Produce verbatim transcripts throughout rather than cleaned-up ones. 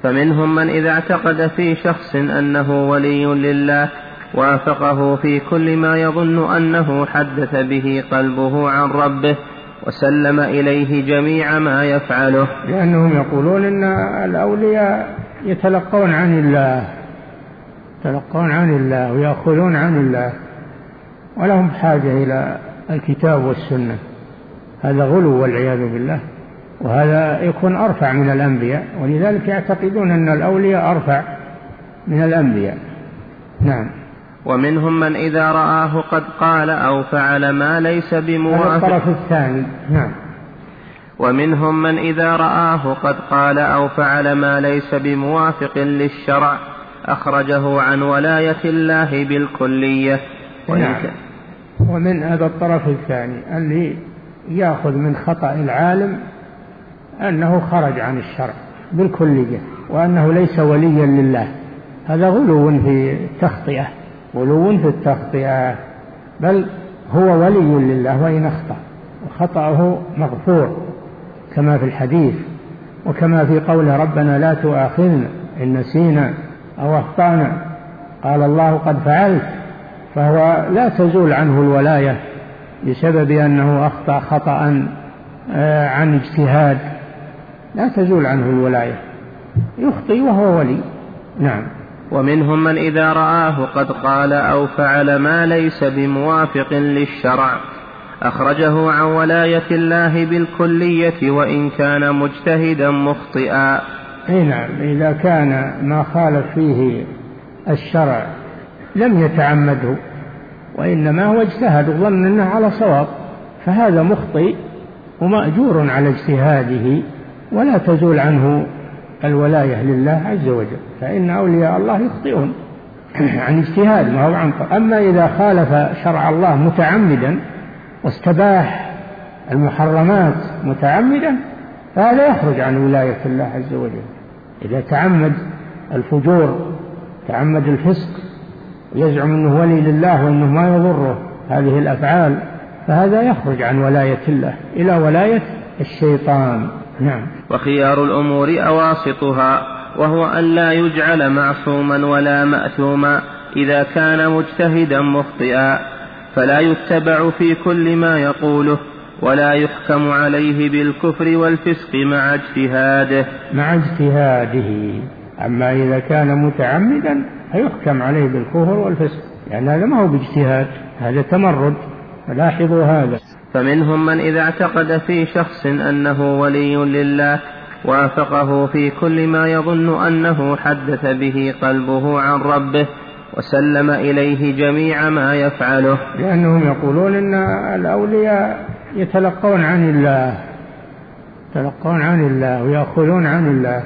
فمنهم من إذا اعتقد في شخص أنه ولي لله وافقه في كل ما يظن أنه حدث به قلبه عن ربه وسلم إليه جميع ما يفعله، لأنهم يقولون إن الأولياء يتلقون عن الله يتلقون عن الله ويأخذون عن الله ولهم حاجة إلى الكتاب والسنة. هذا غلو والعياذ بالله، وهذا يكون أرفع من الأنبياء، ولذلك يعتقدون أن الأولياء أرفع من الأنبياء. نعم. ومنهم من إذا رآه قد قال أو فعل ما ليس بموافق. هذا الطرف الثاني. نعم. ومنهم من إذا رآه قد قال أو فعل ما ليس بموافق للشرع أخرجه عن ولاية الله بالكلية. نعم. ومن هذا الطرف الثاني اللي يأخذ من خطأ العالم أنه خرج عن الشرع بالكلية وأنه ليس وليا لله. هذا غلو في التخطئة غلو في التخطئة بل هو ولي لله وإن أخطأ، وخطأه مغفور كما في الحديث، وكما في قول ربنا لا تؤاخذنا إن نسينا أو أخطأنا، قال الله قد فعلت، فهو لا تزول عنه الولاية بسبب أنه أخطأ خطأ عن اجتهاد، لا تزول عنه الولاية، يخطئ وهو ولي. نعم. ومنهم من إذا رآه قد قال أو فعل ما ليس بموافق للشرع أخرجه عن ولاية الله بالكلية وإن كان مجتهدا مخطئا. نعم. إذا كان ما خالف فيه الشرع لم يتعمده وإنما هو اجتهد وظن أنه على صواب، فهذا مخطئ ومأجور على اجتهاده ولا تزول عنه الولاية لله عز وجل، فإن أولياء الله يخطئون عن اجتهاد ما هو عن قرآن. أما إذا خالف شرع الله متعمدا واستباح المحرمات متعمدا فهذا يخرج عن ولاية الله عز وجل. إذا تعمد الفجور تعمد الفسق يزعم أنه ولي لله وأنه ما يضره هذه الأفعال فهذا يخرج عن ولاية الله إلى ولاية الشيطان. نعم. وخيار الأمور أواسطها، وهو أن لا يجعل معصوما ولا مأثوما إذا كان مجتهدا مخطئا، فلا يتبع في كل ما يقوله ولا يحكم عليه بالكفر والفسق مع اجتهاده مع اجتهاده. أما إذا كان متعمدا فيحكم عليه بالكفر والفسق، لأن يعني هذا ما هو باجتهاد، هذا تمرد، فلاحظوا هذا. فمنهم من إذا اعتقد في شخص أنه ولي لله وافقه في كل ما يظن أنه حدث به قلبه عن ربه وسلم إليه جميع ما يفعله، لأنهم يقولون إن الأولياء يتلقون عن الله يتلقون عن الله ويأخذون عن الله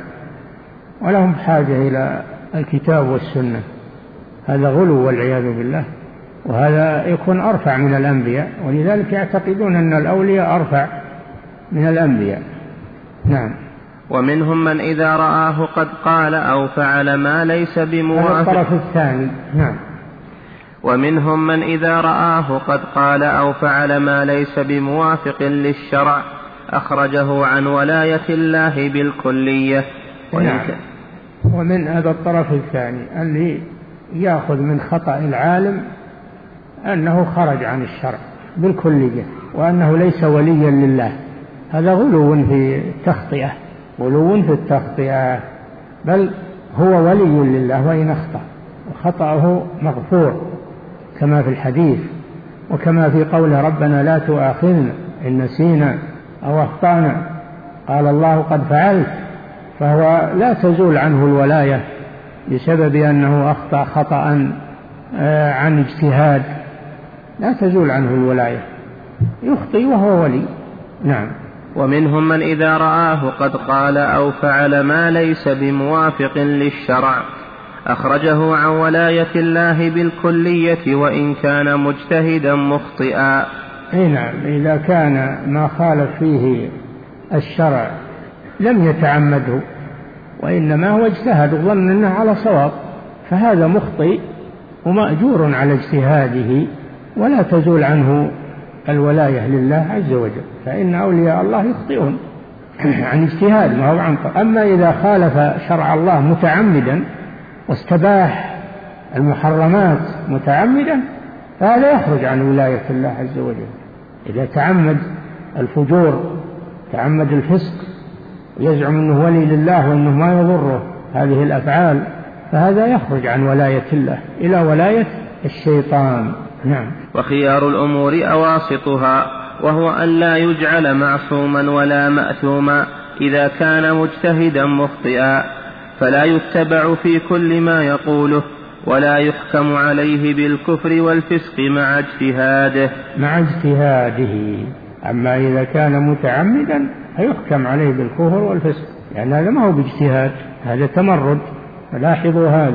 ولهم حاجة إلى الكتاب والسنة. هذا غلو والعياذ بالله، وهذا يكون أرفع من الأنبياء، ولذلك يعتقدون أن الأولياء أرفع من الأنبياء. نعم. ومنهم من إذا رآه قد قال أو فعل ما ليس بموافق. هذا الطرف الثاني. نعم. ومنهم من إذا رآه قد قال أو فعل ما ليس بموافق للشرع أخرجه عن ولاية الله بالكلية. نعم. ومن هذا الطرف الثاني اللي يأخذ من خطأ العالم أنه خرج عن الشرع بالكلية وأنه ليس وليا لله. هذا غلو في التخطئة غلو في التخطئة بل هو ولي لله وإن أخطأ، وخطأه مغفور كما في الحديث، وكما في قول ربنا لا تؤاخذنا إن نسينا أو أخطأنا، قال الله قد فعلت، فهو لا تزول عنه الولاية بسبب أنه أخطأ خطأ عن اجتهاد، لا تزول عنه الولاية، يخطئ وهو ولي. نعم. ومنهم من إذا رآه قد قال أو فعل ما ليس بموافق للشرع أخرجه عن ولاية الله بالكلية وإن كان مجتهدا مخطئا. نعم. إذا كان ما خالف فيه الشرع لم يتعمده وإنما هو اجتهد وظن أنه على صواب، فهذا مخطئ ومأجور على اجتهاده ولا تزول عنه الولاية لله عز وجل، فإن أولياء الله يخطئون عن اجتهاد ما هو عن طريق. أما إذا خالف شرع الله متعمدا واستباح المحرمات متعمدا فهذا يخرج عن ولاية الله عز وجل. إذا تعمد الفجور تعمد الفسق يزعم أنه ولي لله وأنه ما يضره هذه الأفعال فهذا يخرج عن ولاية الله إلى ولاية الشيطان. نعم. وخيار الأمور أواسطها، وهو أن لا يجعل معصوما ولا مأثوما إذا كان مجتهدا مخطئا، فلا يتبع في كل ما يقوله، ولا يحكم عليه بالكفر والفسق مع اجتهاده مع اجتهاده. أما إذا كان متعمدا فيحكم عليه بالكفر والفسق، لأن يعني هذا ما هو باجتهاد، هذا تمرد. فلاحظوا هذا.